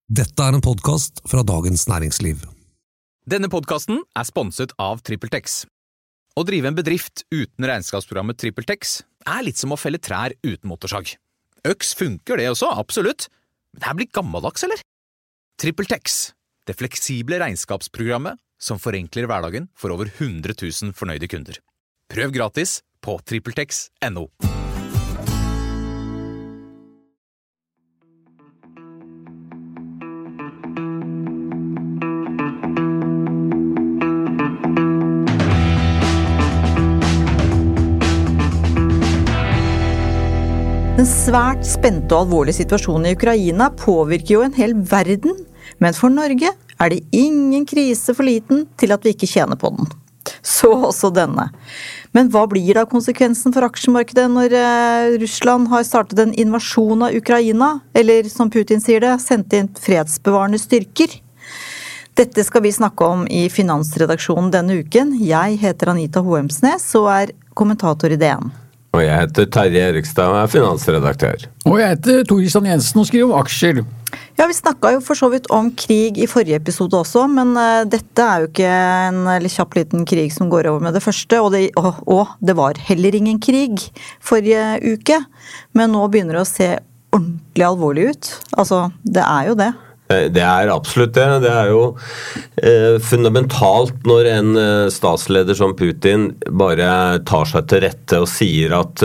Dette en podcast fra Dagens Næringsliv. Denne podcasten sponset av TrippelTex. Å drive en bedrift uten regnskapsprogrammet TrippelTex litt som å felle trær uten motorsag. Øks funker det også, absolutt. Men det blir gammeldags, eller? TrippelTex, det fleksible regnskapsprogrammet som forenkler hverdagen for over 100 000 fornøyde kunder. Prøv gratis på TrippelTex.no. Den svært spente og alvorlige situasjonen i Ukraina påvirker jo en hel verden, men for Norge det ingen krise for liten til at vi ikke tjener på den. Så også denne. Men hva blir da konsekvensen for aksjemarkedet når Russland har startet en invasjon av Ukraina, eller som Putin sier det, sendt inn fredsbevarende styrker? Dette skal vi snakke om i Finansredaksjonen denne uken. Jeg heter Anita Hoemsnes og kommentator i DN. Og jeg heter Terje Erikstad og finansredaktør. Og jeg heter Tor Kristian Jensen og skriver om aksjer. Ja, vi snakket jo for så vidt om krig i forrige episode også, men dette jo ikke en kjapp liten krig som går over med det første, og det var heller ingen krig forrige uke, men nå begynner det å se ordentlig alvorlig ut. Altså, det jo det. Det absolutt det. Det jo fundamentalt når en statsleder som Putin bare tar seg til rette og sier at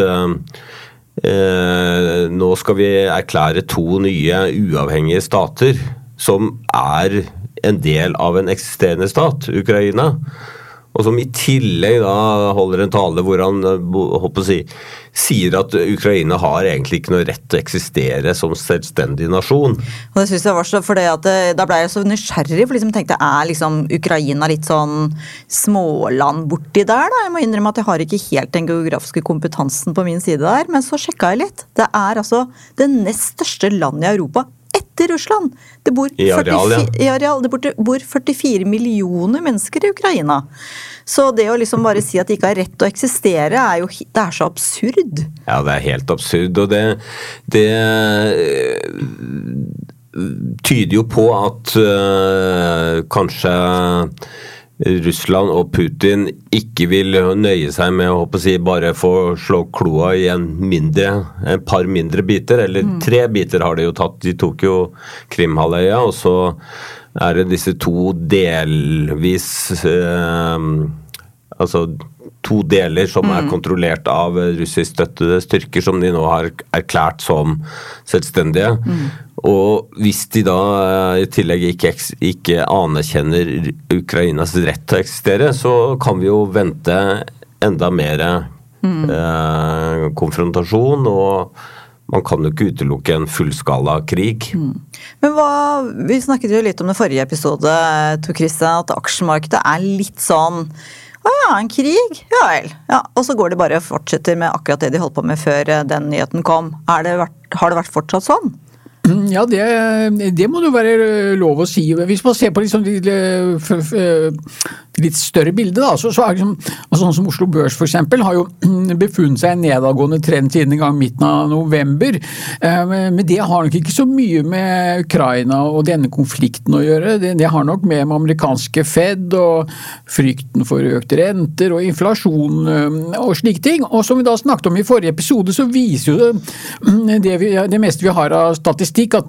nå skal vi erklære 2 nye uavhengige stater som en del av en eksisterende stat, Ukraina, og som i tillegg da holder en tale hvor han sier at Ukraina har egentlig ikke noe rett til å eksistere som selvstendig nasjon. Og det synes jeg var så, for da ble jeg så nysgjerrig, for liksom tenkte liksom Ukraina litt sånn småland borti der da. Jeg må innrømme at jeg har ikke helt den geografiske kompetansen på min side der, men så sjekket jeg litt. Det altså det nest største landet i Europa etter Russland. Det bor I areal, det bor 44 millioner mennesker i Ukraina. Så det å liksom bare si at de ikke har rett til å eksistere det så absurd. Ja, det helt absurd, og det tyder jo på at kanskje Russland og Putin ikke vil nøye seg med å bare få slå kloa i en par mindre biter, eller 3 biter har de jo tatt. De tok jo Krimhalvøya, og så det disse 2 delvis altså 2 deler som kontrollert av russisk støttede styrker som de nå har erklært som selvstendige. Og hvis de da i tillegg ikke anerkjenner Ukrainas rett til å eksistere, så kan vi jo vente enda mer konfrontasjon, og man kan jo ikke utelukke en fullskala krig. Men vi snakket jo litt om det forrige episode, Tor Kristian, at aksjemarkedet litt sånn en krig? Ja vel. Ja, og så går det bare og fortsetter med akkurat det de holdt på med før den nyheten kom. Har det vært fortsatt sånn? Ja, det må det være lov å si. Hvis man ser på liksom litt større bilde da, så liksom, sånn som Oslo Børs for eksempel, har jo befunnet seg en nedadgående trend siden en gang midten av november. Men det har nok ikke så mye med Ukraina og denne konflikten å gjøre. Det har nok med amerikanske Fed og frykten for økte renter og inflasjon og slike ting. Og som vi da snakket om i forrige episode, så viser jo det meste vi har av statistikk at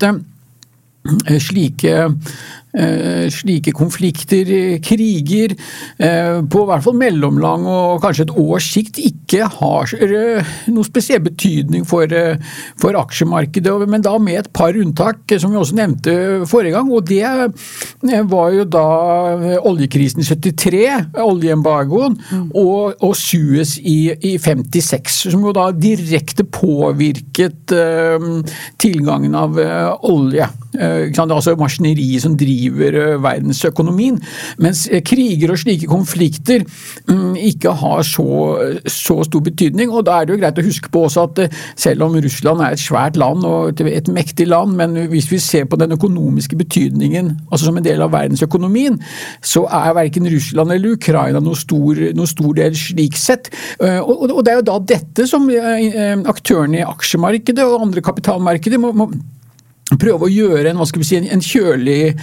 slike konflikter, kriger, på hvert fall mellomlang og kanskje et års sikt ikke har noe spesiell betydning for aksjemarkedet, men da med et par unntak, som vi også nevnte forrige gang, og det var jo da oljekrisen i 73, oljeembargoen, og Suez i 56, som jo da direkte påvirket tilgangen av olje. Altså maskineriet som driver verdensøkonomien, mens kriger og slike konflikter ikke har så stor betydning, og da det jo greit å huske på også at selv om Russland et svært land og et mektig land, men hvis vi ser på den økonomiske betydningen, altså som en del av verdensøkonomien, så hverken Russland eller Ukraina noe stor del slik sett, og det jo da dette som aktørene i aksjemarkedet og andre kapitalmarkeder prøve å gjøre en kjølig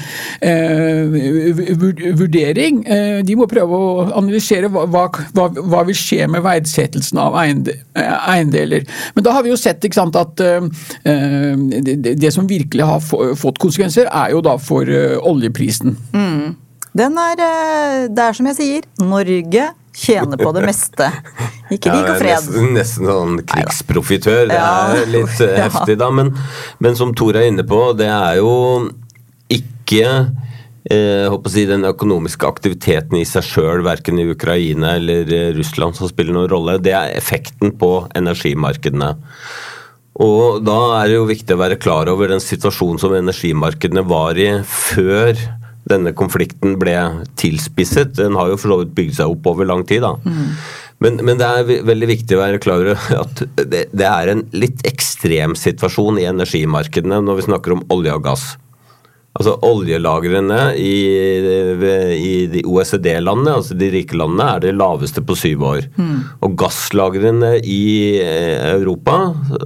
vurdering. De må prøve å analysere hva vil skje med verdsettelsen av eiendeler. Men da har vi jo sett, ikke sant, at det som virkelig har fått konsekvenser er jo da for oljeprisen. Det er som jeg sier, Norge tjener på det meste. Ikke rik og fred. Nesten sånn krigsprofitør. Det er litt heftig da, men som Tor er inne på, det er jo ikke håper å si, den økonomiske aktiviteten i seg selv, hverken i Ukraina eller Russland som spiller noen rolle. Det er effekten på energimarkedene. Og da er det jo viktig å være klar over den situasjonen som energimarkedene var i før denne konflikten ble tilspisset. Den har jo for så vidt bygd seg opp over lang tid da. Men det er veldig viktig å være klar over at det er en litt ekstrem situasjon i energimarkedene når vi snakker om olje og gass. Altså oljelagrene i de OECD-landene, altså de rike landene, er det laveste på 7 år. Og gasslagrene i Europa,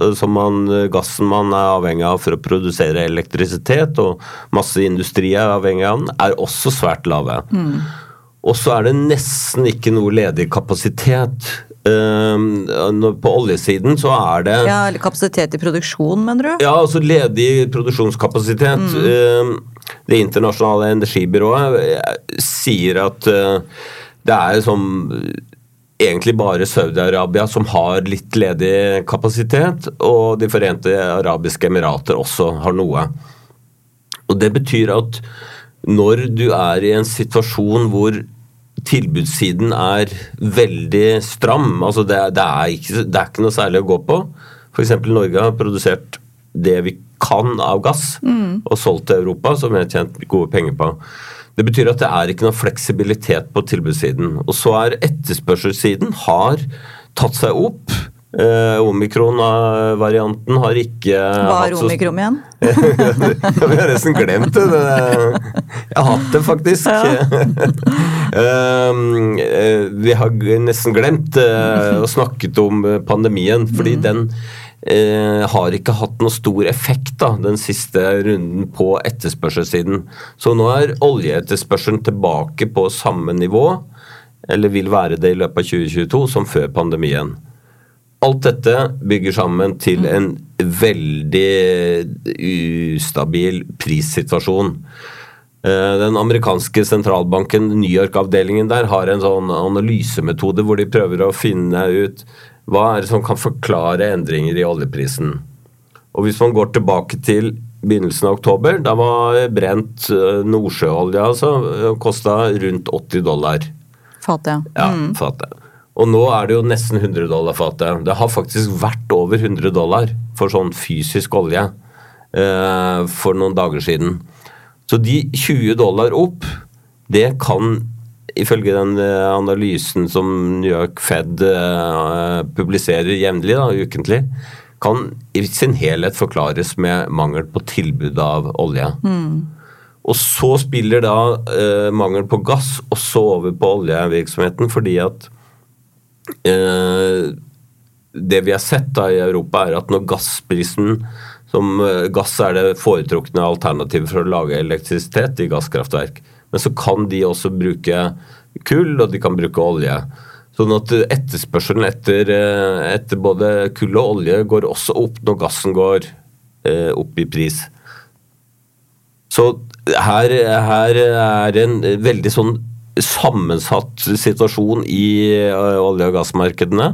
gassen man er avhengig av for å produsere elektrisitet, og masse industri er avhengig av den, er også svært lave. Og så er det nesten ikke noe ledig kapasitet. På oljesiden så er det eller kapasitet i produksjon, mener du? Ja, altså ledig produksjonskapasitet. Det internasjonale energibyrået sier at det er som egentlig bare Saudi-Arabia som har litt ledig kapasitet, og de Forente Arabiske Emirater også har noe. Og det betyr at når du er i en situasjon hvor tilbudssiden er veldig stram, altså det er ikke noe særlig å gå på. For eksempel Norge har produsert det vi kan av gass, og solgt til Europa, som vi har tjent gode penger på. Det betyr at det er ikke noe fleksibilitet på tilbudssiden. Og så er etterspørselssiden har tatt seg opp. Omikron-varianten har ikke Hva er omikron igjen? Vi har nesten glemt det. Jeg har hatt det faktisk. Vi har nesten glemt å snakket om pandemien, fordi den har ikke hatt noe stor effekt da, den siste runden på etterspørselssiden. Så nå er oljeetterspørselen tilbake på samme nivå, eller vil være det i løpet av 2022 som før pandemien. Alt dette bygger sammen til en veldig ustabil prissituasjon. Den amerikanske sentralbanken, New York-avdelingen der, har en sånn analysemetode hvor de prøver å finne ut hva er det som kan forklare endringer i oljeprisen. Og hvis man går tilbake til begynnelsen av oktober, da var brent nordsjøolje, altså, kostet rundt $80. Fatet. Ja, fatet. Og nå er det jo nesten $100 fatet. Det har faktisk vært over $100 for sånn fysisk olje for noen dager siden. Så de $20 opp, det kan, ifølge den analysen som New York Fed publiserer jevnlig, da, ukentlig, kan i sin helhet forklares med mangel på tilbud av olje. Og så spiller da mangel på gass også over på oljevirksomheten, fordi at det vi har sett da i Europa er at når gassprisen, gass er det foretrukne alternativet for å lage elektrisitet i gasskraftverk, men så kan de også bruke kull, og de kan bruke olje. Sånn at etterspørselen etter både kull og olje går også opp når gassen går opp i pris. Så her er en veldig sånn sammensatt situasjon i olje- og gassmarkedene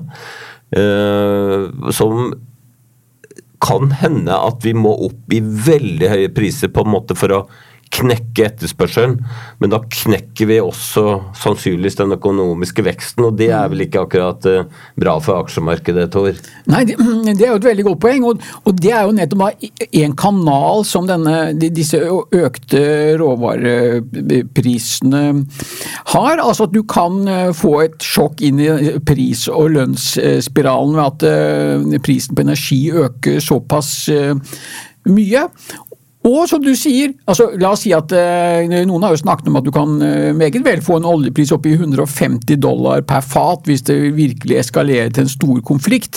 som kan hende at vi må opp i veldig høye priser på en måte for å knekke etterspørselen, men da knekker vi også sannsynligvis den økonomiske veksten, og det er vel ikke akkurat bra for aksjemarkedet, Tor? Nei, det er jo et veldig godt poeng, og det er jo nettopp en kanal som disse økte råvareprisene har, altså at du kan få et sjokk inn i pris- og lønnsspiralen ved at prisen på energi øker såpass mye. Og som du sier, altså la oss si at noen har jo snakket om at du kan meget vel få en oljepris opp i $150 per fat hvis det virkelig eskalerer til en stor konflikt.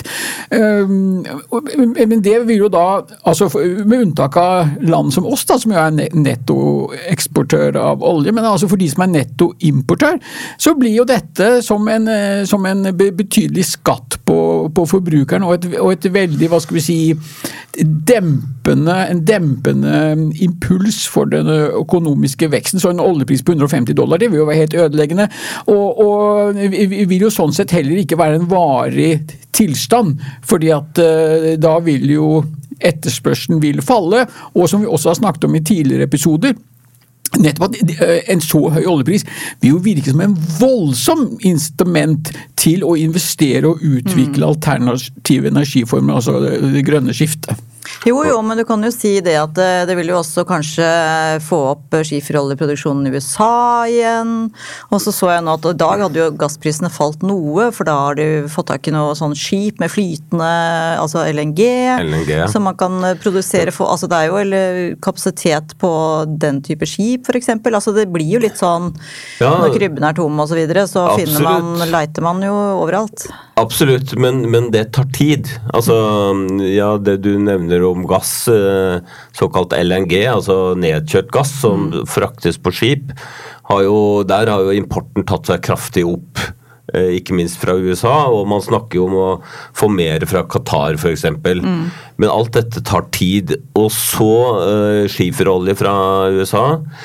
Men det vil jo da, altså med unntak av land som oss da, som jo nettoeksportør av olje, men altså for de som nettoimportør, så blir jo dette som en betydelig skatt på forbrukeren og et veldig, hva skal vi si, en dempende impuls for den økonomiske veksten, så en oljepris på $150, det vil jo være helt ødeleggende, og vil jo sånn sett heller ikke være en varig tilstand, fordi at da vil jo etterspørselen vil falle, og som vi også har snakket om i tidligere episoder, nettopp at en så høy oljepris vil jo virke som en voldsom instrument til å investere og utvikle alternative energiformer, altså det grønne skiftet. Jo, men du kan jo si det at det vil jo også kanskje få opp skiferoljeproduksjonen i USA igjen, og så jeg nå at i dag hadde jo gassprisene falt noe, for da har de fått tak i noe sånn skip med flytende, altså LNG. Som man kan produsere for, altså det jo kapasitet på den type skip for eksempel, altså det blir jo litt sånn, når krybben tom og så videre, så leiter man jo overalt. Absolutt, men det tar tid. Altså, ja, det du nevner om gass, såkalt LNG, altså nedkjørt gass som fraktes på skip, der har jo importen tatt seg kraftig opp, ikke minst fra USA, og man snakker jo om å få mer fra Qatar for eksempel. Men alt dette tar tid, og så skiferolje fra USA,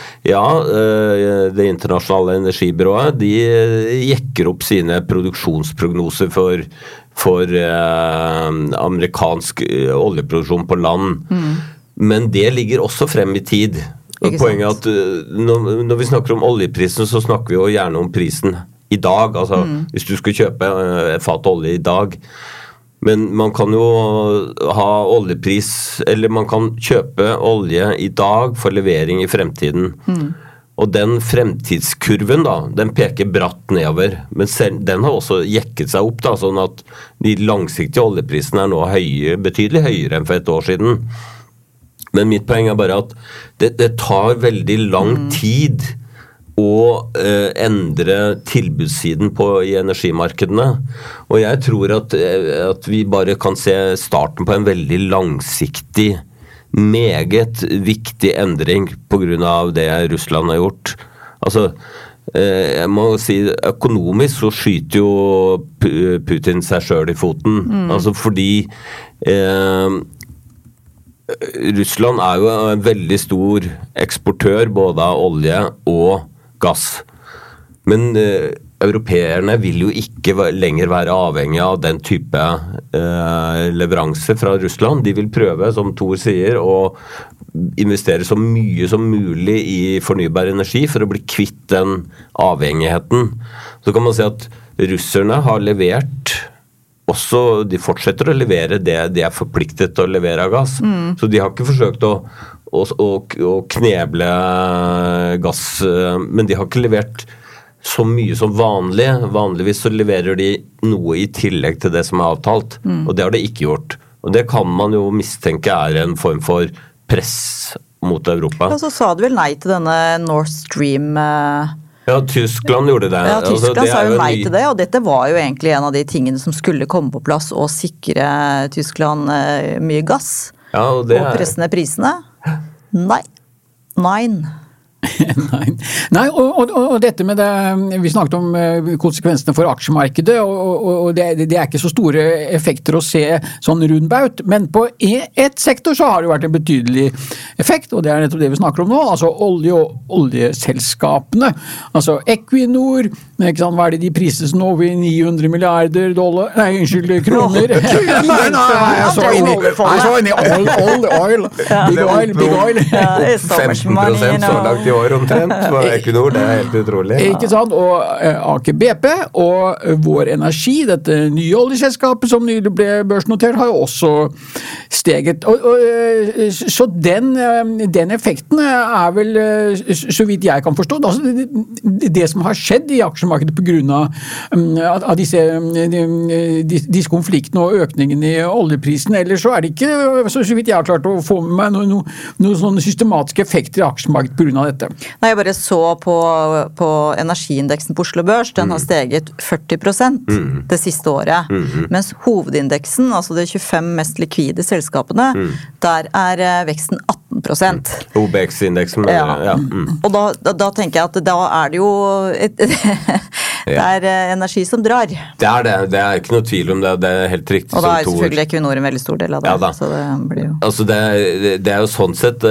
det internasjonale energibyrået, de jekker opp sine produksjonsprognoser for amerikansk oljeproduksjon på land. Men det ligger også frem i tid. Poenget er at når vi snakker om oljeprisen, så snakker vi jo gjerne om prisen i dag, altså hvis du skal kjøpe et fat olje i dag, men man kan jo ha oljepris, eller man kan kjøpe olje i dag for levering i fremtiden. Og den fremtidskurven da, den peker bratt nedover, men den har også jekket seg opp da, sånn at de langsiktige oljeprisene nå betydelig høyere enn for et år siden. Men mitt poeng er bare at det tar veldig lang tid å endre tilbudssiden i energimarkedene. Og jeg tror at vi bare kan se starten på en veldig langsiktig, meget viktig endring på grunn av det Russland har gjort. Altså, jeg må si, økonomisk så skyter jo Putin seg selv i foten. Altså fordi Russland jo en veldig stor eksportør både av olje og gass. Men europeerne vil jo ikke lenger være avhengig av den type leveranser fra Russland. De vil prøve, som Thor sier, å investere så mye som mulig i fornybar energi for å bli kvitt den avhengigheten. Så kan man si at russerne har levert også, de fortsetter å levere det de forpliktet til å levere av gass. Så de har ikke forsøkt å kneble gass, men de har ikke levert så mye som vanlig. Vanligvis så leverer de noe i tillegg til det som avtalt, og det har de ikke gjort. Og det kan man jo mistenke en form for press mot Europa. Ja, så sa du vel nei til denne Nord Stream... Ja, Tyskland gjorde det. Ja, Tyskland sa jo nei til det, og dette var jo egentlig en av de tingene som skulle komme på plass og sikre Tyskland mye gass. Ja, og presse ned prisene. Nei. Nei, og dette med det, vi snakket om konsekvensene for aksjemarkedet, og det ikke så store effekter å se sånn rundbaut, men på et sektor så har det jo vært en betydelig effekt, og det nettopp det vi snakker om nå, altså olje og oljeselskapene, altså Equinor, ikke sant, hva det de prises nå over $900 milliarder, kroner. Nei, så inn i oil, big oil. 15% så langt i år. år omtrent for Equinor, det helt utrolig. Ikke sant, og Aker BP og Vår Energi, dette nye oljeselskapet som nylig ble børsnotert, har jo også steget. Så den effekten vel, så vidt jeg kan forstå, altså det som har skjedd i aksjemarkedet på grunn av disse konfliktene og økningen i oljeprisen, eller så det ikke, så vidt jeg har klart å få med meg noen sånne systematiske effekter i aksjemarkedet på grunn av dette. Nei, jeg bare så på energiindeksen på Oslo Børs, den har steget 40% det siste året, mens hovedindeksen, altså de 25 mest likvide selskapene, der veksten 18%. OBX-indeksen. Ja. Og da tenker jeg at da det jo det energi som drar. Det ikke noe tvil om det, det helt riktig. Og da selvfølgelig Equinor en veldig stor del av det. Ja, så det blir jo... Altså det jo sånn sett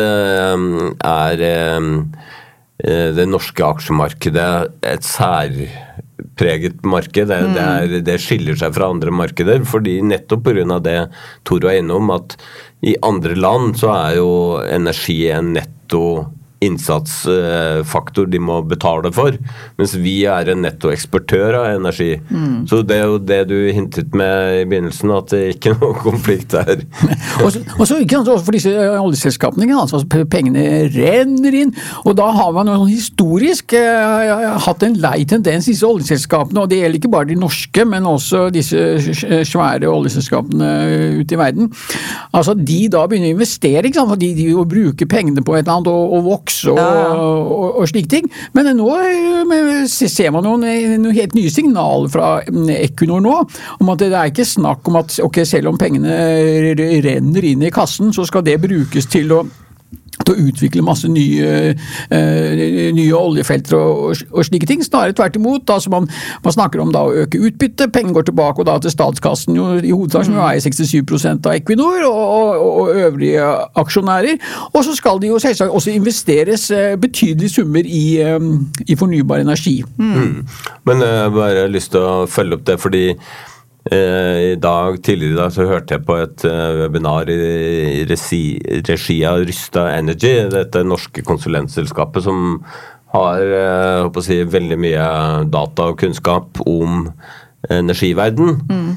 det norske aksjemarkedet et særpreget marked. Det skiller seg fra andre markeder, fordi nettopp på grunn av det Tor var innom, at i andre land så jo energi en netto innsatsfaktor de må betale for, mens vi en nettoeksportør av energi. Så det jo det du hintet med i begynnelsen, at det ikke noe konflikt der. og så ikke sant, også for disse oljeselskapene, altså pengene renner inn, og da har man jo historisk hatt en lei tendens disse oljeselskapene, og det gjelder ikke bare de norske, men også disse svære oljeselskapene ute i verden. Altså de da begynner å investere, ikke sant, fordi de jo bruker pengene på et eller annet og vokser og slike ting. Men nå ser man noen helt nye signaler fra Equinor nå, om at det ikke snakk om at selv om pengene renner inn i kassen, så skal det brukes til å utvikle masse nye oljefelter og slike ting. Snarere tvert imot, altså man snakker om da å øke utbytte, penger går tilbake og da til statskassen i hovedsak, som jo 67% av Equinor og øvrige aksjonærer. Og så skal de jo selvsagt også investeres betydelige summer i fornybar energi. Men jeg bare har lyst til å følge opp det, fordi tidligere i dag så hørte jeg på et webinar i regi av Rysta Energy, dette norske konsulentselskapet som har veldig mye data og kunnskap om energiverden.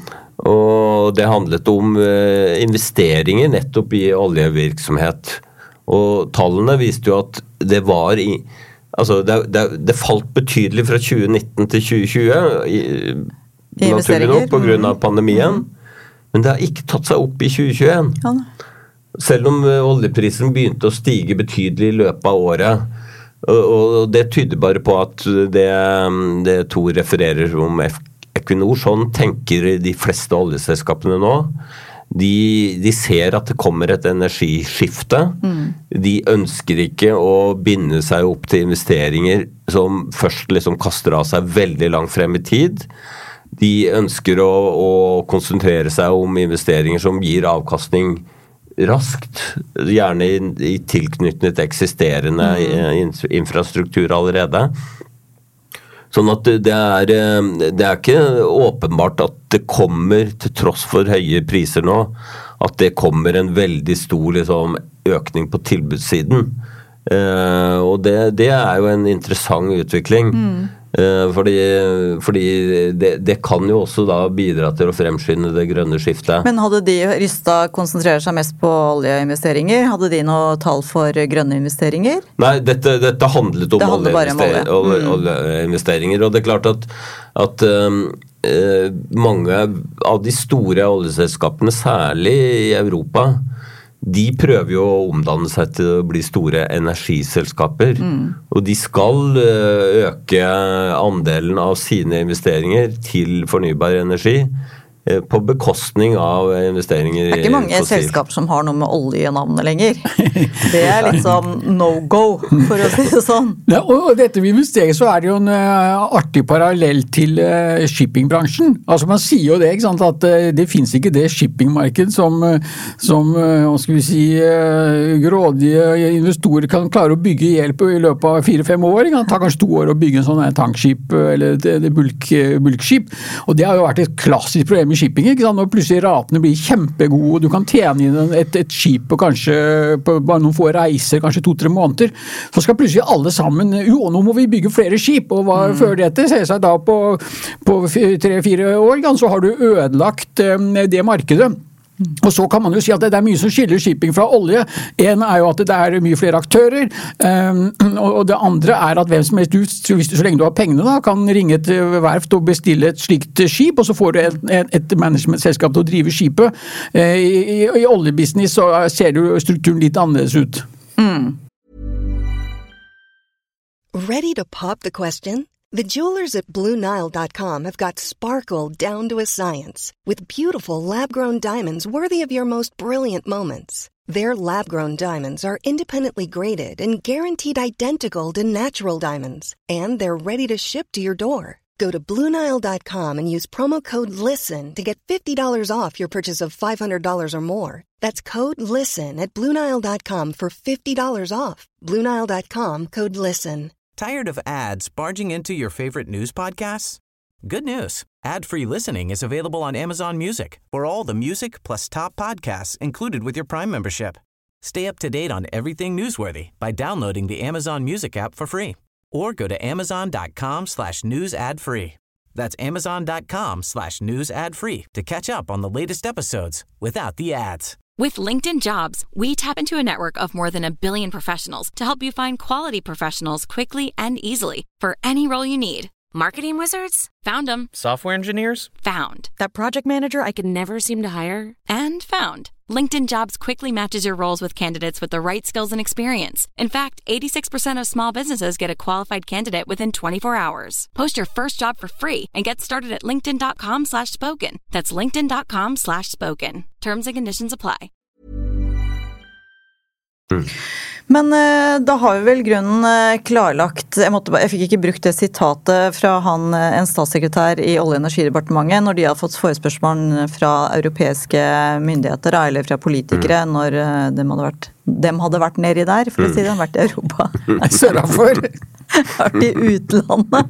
Og det handlet om investeringer nettopp i oljevirksomhet. Og tallene viste jo at det var det falt betydelig fra 2019 til 2020 naturlig nok på grunn av pandemien, men det har ikke tatt seg opp i 2021. Ja. Selv om oljeprisen begynte å stige betydelig i løpet av året, og det tyder bare på at det Tor refererer om Equinor, sånn tenker de fleste oljeselskapene nå. De ser at det kommer et energiskifte. De ønsker ikke å binde seg opp til investeringer som først liksom kaster av seg veldig langt frem i tid. De ønsker å konsentrere seg om investeringer som gir avkastning raskt, gjerne i tilknyttet eksisterende infrastruktur allerede. Sånn at det ikke åpenbart at det kommer, til tross for høye priser nå, at det kommer en veldig stor økning på tilbudssiden. Og det jo en interessant utvikling. Fordi det kan jo også da bidra til å fremskynde det grønne skiftet. Men hadde Rysta konsentrert seg mest på oljeinvesteringer? Hadde de noe tall for grønne investeringer? Nei, dette handlet om oljeinvesteringer, og det klart at mange av de store oljeselskapene, særlig i Europa, de prøver jo å omdanne seg til å bli store energiselskaper, og de skal øke andelen av sine investeringer til fornybar energi på bekostning av investeringer i fossil. Det ikke mange selskaper som har noe med olje i navnet lenger. Det litt sånn no-go, for å si det sånn. Ja, og dette med investering så det jo en artig parallell til shippingbransjen. Altså man sier jo det, ikke sant, at det finnes ikke det shippingmarked som hva skal vi si, grådige investorer kan klare å bygge i løpet av 4-5 år. Det tar kanskje 2 år å bygge en sånn tankskip eller et bulkskip. Og det har jo vært et klassisk problem med shipping, ikke sant? Når plutselig ratene blir kjempegode, og du kan tjene inn et skip på kanskje på bare noen få reiser, kanskje 2-3 måneder, så skal plutselig alle sammen, nå må vi bygge flere skip, og hva fører det til? Ser seg da på 3-4 år, så har du ødelagt det markedet. Og så kan man jo si at det mye som skiller shipping fra olje. En jo at det mye flere aktører, og det andre at hvem som helst, så lenge du har pengene da, kan ringe et verft og bestille et slikt skip, og så får du et managementselskap til å drive skipet. I oljebusiness så ser jo strukturen litt annerledes ut. Ready to pop the question? The jewelers at BlueNile.com have got sparkle down to a science with beautiful lab-grown diamonds worthy of your most brilliant moments. Their lab-grown diamonds are independently graded and guaranteed identical to natural diamonds, and they're ready to ship to your door. Go to BlueNile.com and use promo code LISTEN to get $50 off your purchase of $500 or more. That's code LISTEN at BlueNile.com for $50 off. BlueNile.com, code LISTEN. Tired of ads barging into your favorite news podcasts? Good news. Ad-free listening is available on Amazon Music for all the music plus top podcasts included with your Prime membership. Stay up to date on everything newsworthy by downloading the Amazon Music app for free or go to amazon.com/news ad free. That's amazon.com/news ad free to catch up on the latest episodes without the ads. With LinkedIn Jobs, we tap into a network of more than 1 billion professionals to help you find quality professionals quickly and easily for any role you need. Marketing wizards? Found them. Software engineers? Found. That project manager I could never seem to hire? And found. LinkedIn Jobs quickly matches your roles with candidates with the right skills and experience. In fact, 86% of small businesses get a qualified candidate within 24 hours. Post your first job for free and get started at linkedin.com/spoken. That's linkedin.com/spoken. Terms and conditions apply. Men da har vi vel grunnen klarlagt, jeg fikk ikke brukt det sitatet fra en statssekretær i Olje- og energidepartementet når de har fått forespørsmål fra europeiske myndigheter eller fra politikere når dem hadde vært nedi der, for å si det, de har vært i Europa. Sørafor. Vært i utlandet.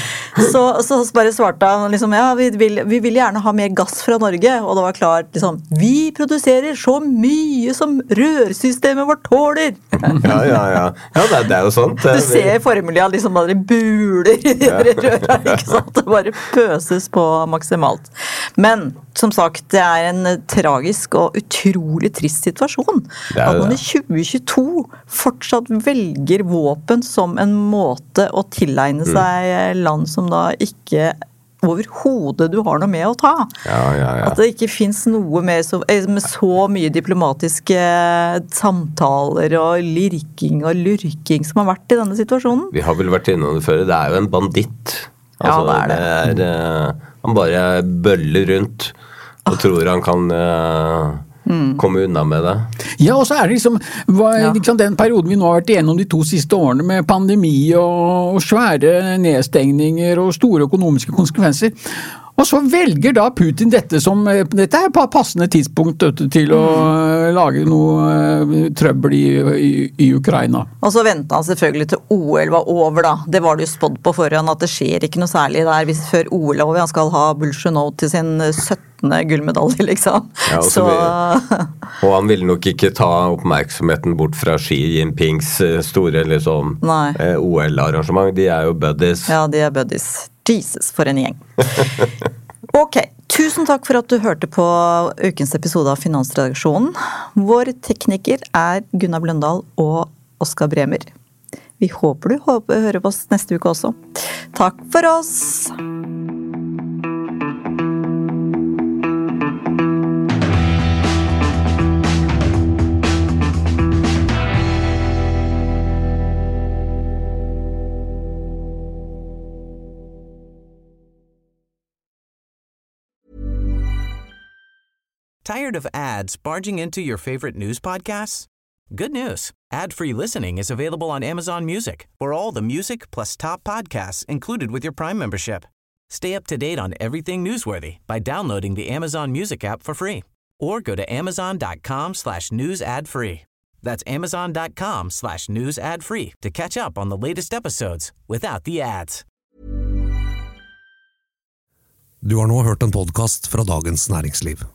Så bare svarte han liksom, ja, vi vil gjerne ha mer gass fra Norge, og det var klart liksom, vi produserer så mye som rørsystemet vårt tåler. Ja, det jo sant. Du ser formulia liksom bare buler i de røra, ikke sant? Det bare pøses på maksimalt. Men, som sagt, det en tragisk og utrolig trist situasjon. At man i 2022 fortsatt velger våpen som en måte å tilegne seg land som da ikke overhodet du har noe med å ta. Ja. At det ikke finnes noe med så mye diplomatiske samtaler og lirking og lurking som har vært i denne situasjonen. Vi har vel vært innom det før, det jo en banditt. Altså, ja, det. Han bare bøller rundt og tror han kan komme unna med det. Ja, og så det liksom den perioden vi nå har vært igjennom de 2 siste årene med pandemi og svære nedstengninger og store økonomiske konsekvenser. Og så velger da Putin dette på passende tidspunkt til å lage noe trøbbel i Ukraina. Og så ventet han selvfølgelig til OL var over da. Det var det jo spådd på forhånd at det skjer ikke noe særlig der før OL er over. Han skal ha Bolsjunov til sin 17. gullmedalje, liksom. Ja, og han ville nok ikke ta oppmerksomheten bort fra Xi Jinpings store liksom, OL-arrangement. De jo buddies. Ja, de buddies. Jesus, for en gjeng. Ok, tusen takk for at du hørte på ukens episode av Finansredaksjonen. Vår tekniker Gunnar Bløndal og Oskar Bremer. Vi håper du hører på oss neste uke også. Takk for oss! Tired of ads barging into your favorite news podcasts? Good news. Ad-free listening is available on Amazon Music for all the music plus top podcasts included with your Prime membership. Stay up to date on everything newsworthy by downloading the Amazon Music app for free or go to amazon.com/news ad free. That's amazon.com/news ad free to catch up on the latest episodes without the ads. Du har nå hørt en podcast fra Dagens Næringsliv.